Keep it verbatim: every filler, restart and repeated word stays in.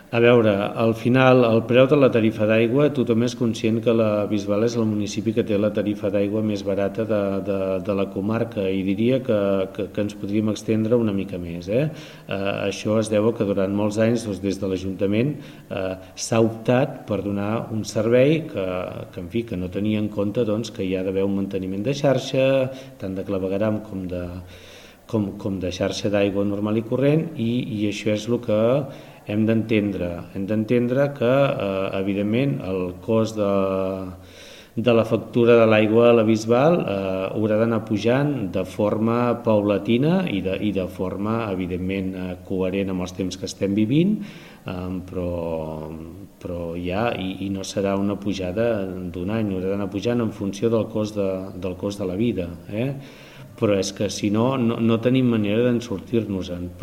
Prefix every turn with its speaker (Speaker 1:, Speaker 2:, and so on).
Speaker 1: A veure, al final, el preu de la tarifa d'aigua, tothom és conscient que la Bisbal és el municipi que té la tarifa d'aigua més barata de, de, de la comarca, i diria que, que, que ens podríem extendre una mica més. Eh? Eh, això es deu a que durant molts anys, doncs, des de l'Ajuntament, eh, s'ha optat per donar un servei que, que, en fi, que no tenia en compte, doncs, que hi ha d'haver un manteniment de xarxa, tant de clavegueram com de, com, com de xarxa d'aigua normal i corrent, i, i això és el que hem d'entendre. Hem d'entendre que, eh, evidentment, el cost de, de la factura de l'aigua a la Bisbal eh, haurà d'anar pujant de forma paulatina i de, i de forma, evidentment, eh, coherent amb els temps que estem vivint, eh, però, però ja, i, i no serà una pujada d'un any, haurà d'anar pujant en funció del cost de, del cost de la vida. Eh? Però és que, si no, no, no tenim manera d'en sortir-nos-en.